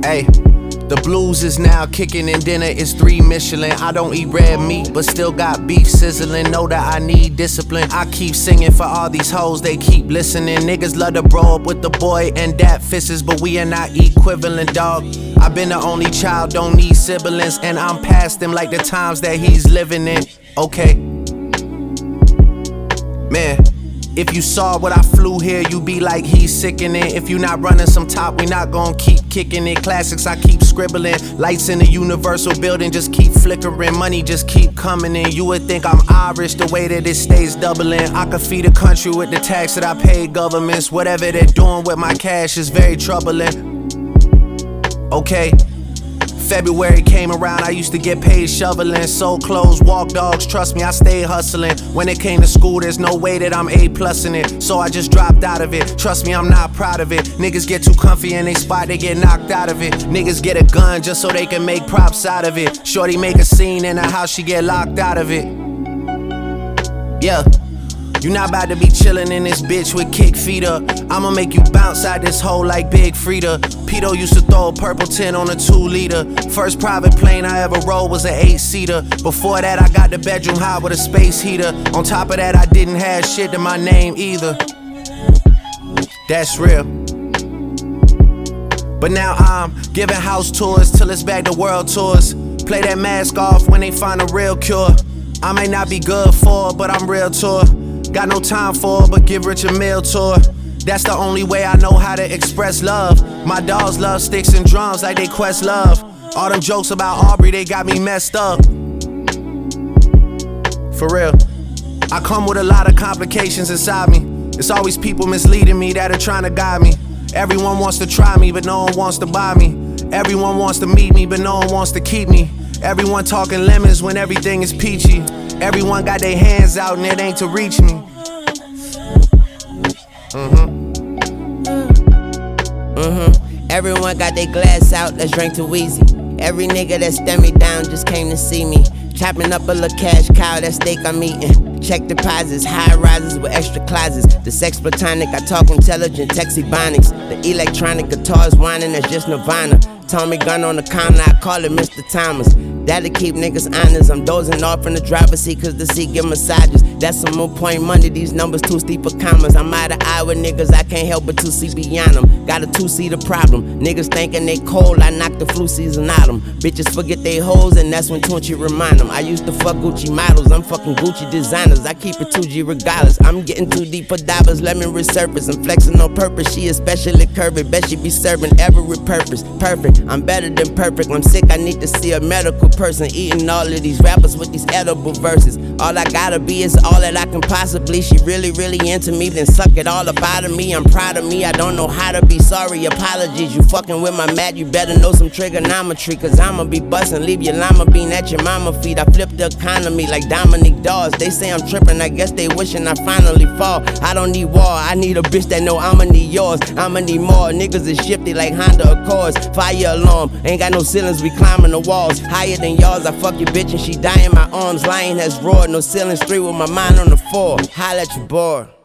Hey, the blues is now kicking and dinner is 3 Michelin. I don't eat red meat, but still got beef sizzling. Know that I need discipline. I keep singing for all these hoes, they keep listening. Niggas love to bro up with the boy and dat fisses, but we are not equivalent, dog. I've been the only child, don't need siblings, and I'm past him like the times that he's living in. Okay, man. If you saw what I flew here, you be like, he's sickening. If you not running some top, we not gon' keep kicking it. Classics, I keep scribbling. Lights in the universal building just keep flickering. Money just keep coming in. You would think I'm Irish the way that it stays doubling. I could feed a country with the tax that I pay governments. Whatever they're doing with my cash is very troubling. Okay. February came around, I used to get paid shoveling, sold clothes, walk dogs, trust me, I stayed hustling. When it came to school, there's no way that I'm A+ in it, so I just dropped out of it. Trust me, I'm not proud of it. Niggas get too comfy in they spot, they get knocked out of it. Niggas get a gun just so they can make props out of it. Shorty make a scene in her house, she get locked out of it. Yeah. You not about to be chillin' in this bitch with kick feet up. I'ma make you bounce out this hole like Big Frida. Pito used to throw a purple 10 on a 2-liter. First private plane I ever rode was an 8-seater. Before that I got the bedroom hot with a space heater. On top of that I didn't have shit to my name either. That's real. But now I'm giving house tours till it's back to world tours. Play that mask off when they find a real cure. I may not be good for it, but I'm real to her. Got no time for it, but give Rich a meal to her. That's the only way I know how to express love. My dogs love sticks and drums like they Quest love. All them jokes about Aubrey, they got me messed up. For real. I come with a lot of complications inside me. It's always people misleading me that are trying to guide me. Everyone wants to try me, but no one wants to buy me. Everyone wants to meet me, but no one wants to keep me. Everyone talking lemons when everything is peachy. Everyone got their hands out and it ain't to reach me. Everyone got their glass out, let's drink too easy. Every nigga that stared me down just came to see me. Chopping up a little cash cow, that steak I'm eating. Check deposits, high rises with extra closets. The sex platonic, I talk intelligent, texty bonics. The electronic guitars whining, that's just Nirvana. Tommy gun on the counter, I call it Mr. Thomas. That'll keep niggas honest. I'm dozing off in the driver's seat cause the seat give massages. That's some more point money, these numbers too steep for commas. I'm out of eye with niggas, I can't help but to see beyond them. Got a 2-seater problem, niggas thinking they cold, I knock the flu season out them. Bitches forget they hoes and that's when Tunchi remind them. I used to fuck Gucci models, I'm fucking Gucci designers. I keep it 2G regardless, I'm getting too deep for dollars. Let me resurface, I'm flexing on purpose. She especially curvy, bet she be serving every purpose. Perfect, I'm better than perfect. I'm sick, I need to see a medical person. Eating all of these rappers with these edible verses. All I gotta be is all that I can possibly. She really, really into me, then suck it all up out of me. I'm proud of me, I don't know how to be sorry. Apologies, you fucking with my mat, you better know some trigonometry. Cause I'ma be bustin', leave your llama bean at your mama feet. I flip the economy like Dominique Dawes. They say I'm trippin', I guess they wishing I finally fall. I don't need war, I need a bitch that know I'ma need yours. I'ma need more, niggas is shifty like Honda Accords. Fire alarm, ain't got no ceilings, we climbing the walls. Higher than y'all's, I fuck your bitch and she die in my arms. Lion has roared, no ceilings, 3 with my mind on the 4. Holla at your boy.